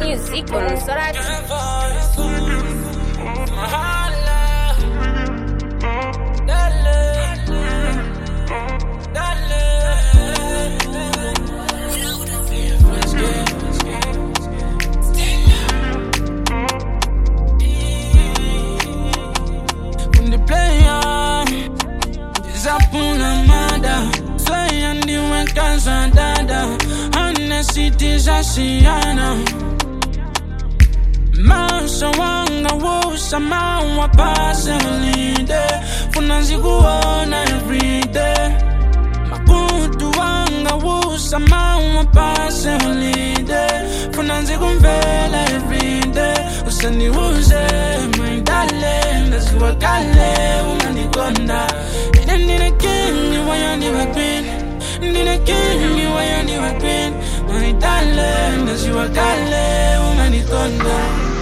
music on Sorati. Siana Masa wanga wosa mawa pasa lide Funanzi kuona everyday Makutu wanga wosa mawa pasa lide Funanzi kumvela everyday Usani uze my darling That's what kale unanikonda Nina king you wayani wapin Nina king you wayani wapin My darling, that's you a kale, umanikonda.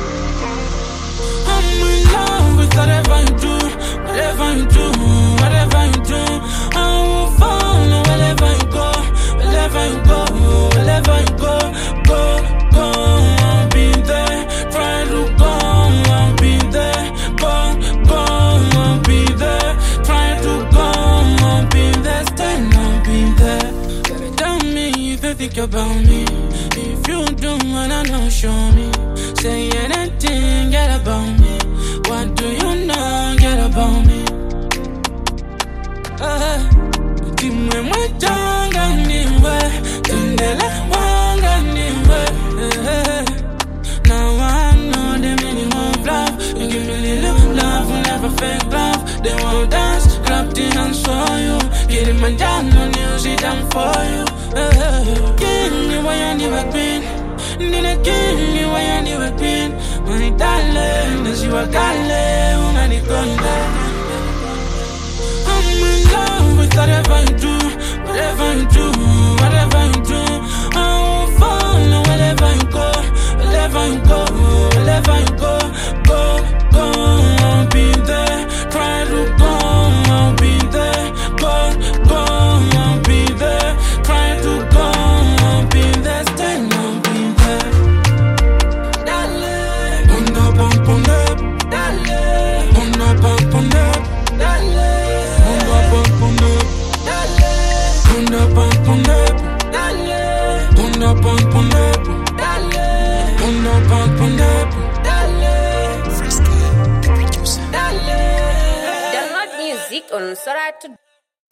I'm in love with whatever you do, whatever you do, whatever you do. I will follow wherever you go, wherever you go, wherever you go. Go, go, I'll be there. Try to go, I'll be there. Go, go, I'll be there. Try to go, I'll be there. Still, I'll be there. Baby, tell me if you think about me. If you do wanna know, show me. Say anything, get about me. What do you know, get about me? Timwe mwachanga niwe, tundele wanga niwe. Now I know the meaning of love. You give me little love, will never fake love. They won't dance, clap the hands for you. Get in my down, no music, I'm for you. King, you why you never been. Nina king, you why you never been. My darling, that's you a kale, umanikonda. I'm in love with whatever you do, whatever you do, whatever you do. I will follow wherever you go, wherever you go, wherever you go. Go, go, I'll be there. Try to go, I'll be there. Go, go, I'll be there. Try to go, I'll be there. Still, I'll be there. Dale, pon up, dale, pon up, dale, pon up, dale, pon up, dale, pon up, Download music on Sorati.